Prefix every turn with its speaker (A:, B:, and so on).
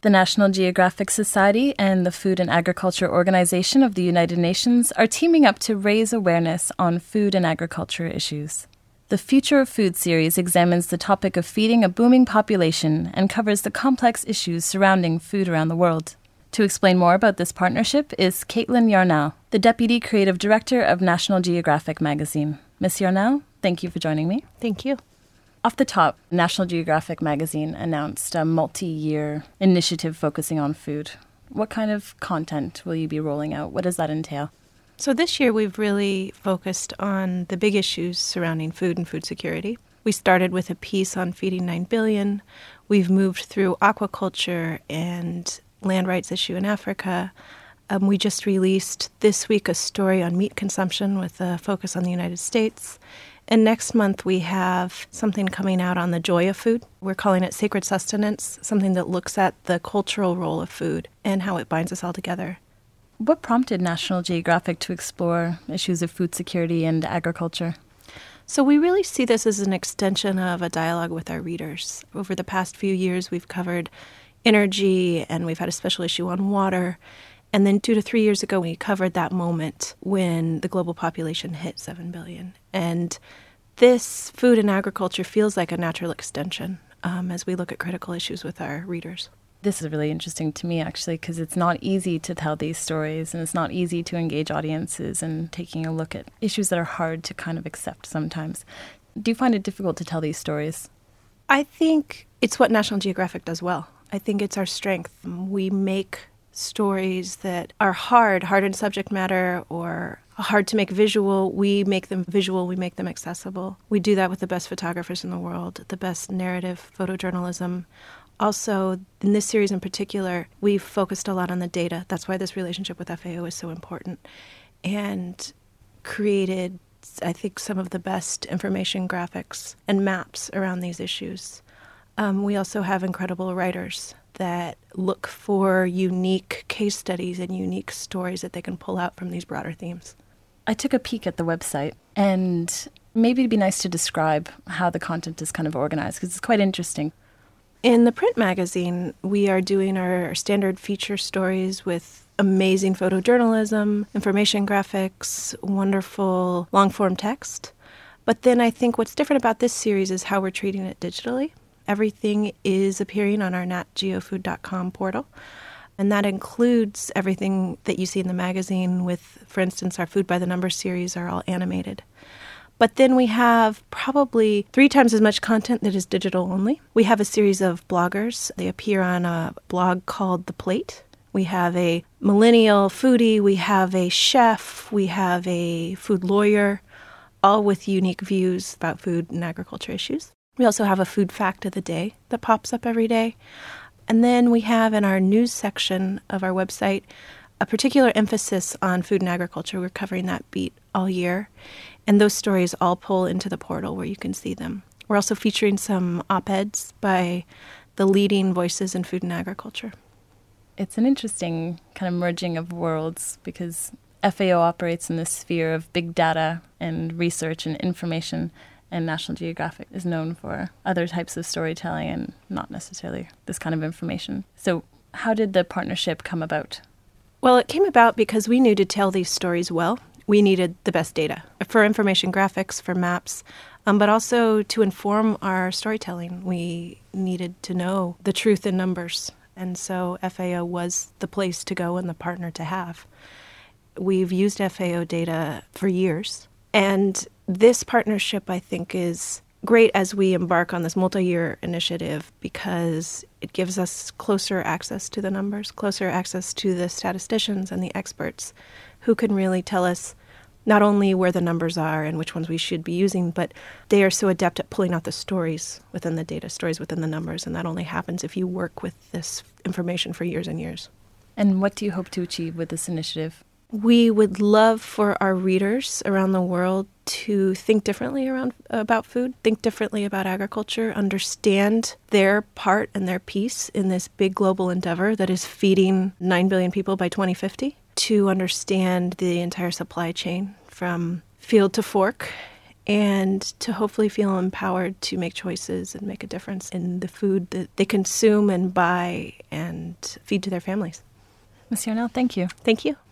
A: The National Geographic Society and the Food and Agriculture Organization of the United Nations are teaming up to raise awareness on food and agriculture issues. The Future of Food series examines the topic of feeding a booming population and covers the complex issues surrounding food around the world. To explain more about this partnership is Caitlin Yarnell, the Deputy Creative Director of National Geographic magazine. Ms. Yarnell, thank you for joining me.
B: Thank you.
A: Off the top, National Geographic magazine announced a multi-year initiative focusing on food. What kind of content will you be rolling out? What does that entail?
B: So this year we've really focused on the big issues surrounding food and food security. We started with a piece on feeding 9 billion. We've moved through aquaculture and land rights issue in Africa. We just released this week a story on meat consumption with a focus on the United States. And next month we have something coming out on the joy of food. We're calling it Sacred Sustenance, something that looks at the cultural role of food and how it binds us all together.
A: What prompted National Geographic to explore issues of food security and agriculture?
B: So we really see this as an extension of a dialogue with our readers. Over the past few years, we've covered energy and we've had a special issue on water. And then 2 to 3 years ago, we covered that moment when the global population hit 7 billion. And this food and agriculture feels like a natural extension as we look at critical issues with our readers.
A: This is really interesting to me, actually, because it's not easy to tell these stories and it's not easy to engage audiences and taking a look at issues that are hard to kind of accept sometimes. Do you find it difficult to tell these stories?
B: I think it's what National Geographic does well. I think it's our strength. We make stories that are hard in subject matter or hard to make visual. We make them visual, we make them accessible. We do that with the best photographers in the world, the best narrative photojournalism. Also, in this series in particular, we've focused a lot on the data. That's why this relationship with FAO is so important. And created, I think, some of the best information graphics and maps around these issues. We also have incredible writers that look for unique case studies and unique stories that they can pull out from these broader themes.
A: I took a peek at the website, and maybe it'd be nice to describe how the content is kind of organized, because it's quite interesting.
B: In the print magazine, we are doing our standard feature stories with amazing photojournalism, information graphics, wonderful long-form text. But then I think what's different about this series is how we're treating it digitally. Everything is appearing on our natgeofood.com portal, and that includes everything that you see in the magazine with, for instance, our Food by the Numbers series are all animated. But then we have probably 3 times as much content that is digital only. We have a series of bloggers. They appear on a blog called The Plate. We have a millennial foodie, we have a chef, we have a food lawyer, all with unique views about food and agriculture issues. We also have a food fact of the day that pops up every day. And then we have in our news section of our website a particular emphasis on food and agriculture. We're covering that beat all year. And those stories all pull into the portal where you can see them. We're also featuring some op-eds by the leading voices in food and agriculture.
A: It's an interesting kind of merging of worlds because FAO operates in the sphere of big data and research and information, and National Geographic is known for other types of storytelling and not necessarily this kind of information. So how did the partnership come about?
B: Well, it came about because we knew to tell these stories well, we needed the best data for information graphics, for maps, but also to inform our storytelling. We needed to know the truth in numbers. And so FAO was the place to go and the partner to have. We've used FAO data for years. And this partnership, I think, is great as we embark on this multi-year initiative because it gives us closer access to the numbers, closer access to the statisticians and the experts who can really tell us not only where the numbers are and which ones we should be using, but they are so adept at pulling out the stories within the data, stories within the numbers, and that only happens if you work with this information for years and years.
A: And what do you hope to achieve with this initiative?
B: We would love for our readers around the world to think differently about food, think differently about agriculture, understand their part and their piece in this big global endeavor that is feeding 9 billion people by 2050, to understand the entire supply chain from field to fork and to hopefully feel empowered to make choices and make a difference in the food that they consume and buy and feed to their families.
A: Ms. Yarnell, thank you.
B: Thank you.